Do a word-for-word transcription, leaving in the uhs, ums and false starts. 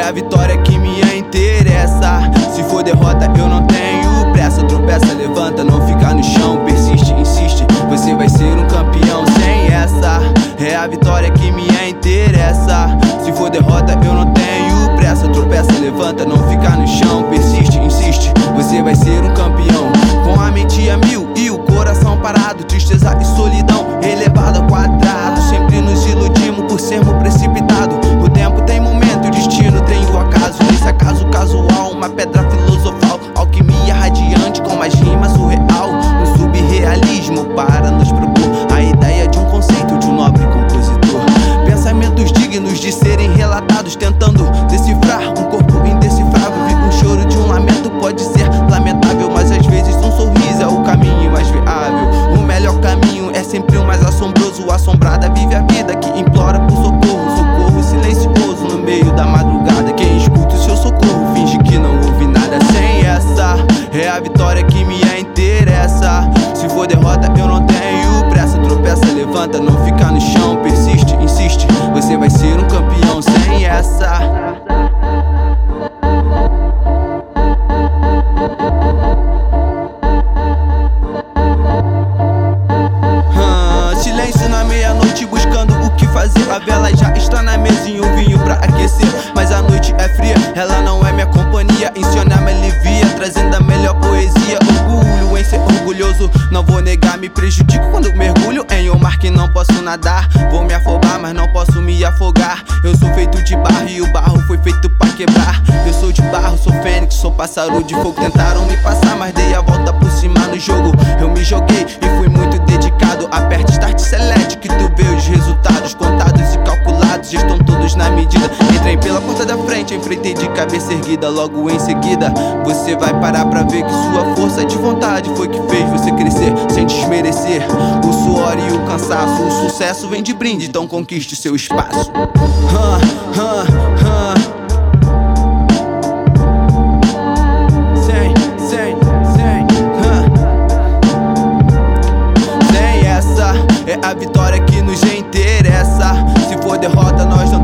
a vitória que me interessa. Se for derrota eu não tenho pressa. Tropeça, levanta, não fica no chão. Persiste, insiste, você vai ser um campeão. Sem essa, é a vitória que me interessa. Se for derrota eu não tenho pressa. Tropeça, levanta, não fica no chão. Persiste, insiste, você vai ser um campeão. Com a mente a mil e o coração parado, tristeza e solidão elevado ao quadrado. Sempre nos iludimos por sermos precipitados. O tempo tem momento e o destino tem o acaso. Nesse acaso casual, uma pedra filosofal, alquimia radiante com mais rimas surreal. Um subrealismo para nos propor a ideia de um conceito de um nobre compositor. Pensamentos dignos de serem relatados, tentando decifrar um corpo indecifrável. Vi um choro de um lamento, pode ser lamentável, mas às vezes um sorriso é o caminho mais viável. O melhor caminho é sempre o mais assombroso. Assombrada vive a vida que implora por socorro. Socorro silencioso no meio da madrugada. Quem escuta o seu socorro finge que não ouve nada. Sem essa, é a vitória que me interessa. Se for derrota eu não tenho pressa. Tropeça, levanta, não fica no chão. Persiste, insiste, você vai ser um campeão. Sem essa. Silêncio na meia-noite buscando o que fazer. A vela já está na mesa e um vinho pra aquecer. Mas a noite é fria, ela não é minha companhia. Ensinar me alivia, trazendo a melhor poesia. Orgulho em ser orgulhoso, não vou negar. Me prejudico quando mergulho em um mar que não posso nadar. Vou me afobar, mas não posso me afogar. Eu sou feito de barro e o barro foi feito pra quebrar. Eu sou de barro, sou fênix, sou pássaro de fogo. Tentaram me passar, mas dei a volta por cima no jogo. Eu me joguei e fui muito dedicado. Aperta start select que tu vê os resultados contados e calculados, já estão todos na medida. Entrei pela porta da frente, enfrentei de cabeça erguida. Logo em seguida, você vai parar pra ver que sua força de vontade foi que fez você crescer sem desmerecer o suor e o cansaço. O sucesso vem de brinde, então conquiste seu espaço. Huh, huh, huh. Sem, sem, sem, huh. Sem essa, é a vitória que nos interessa. Se for derrota nós não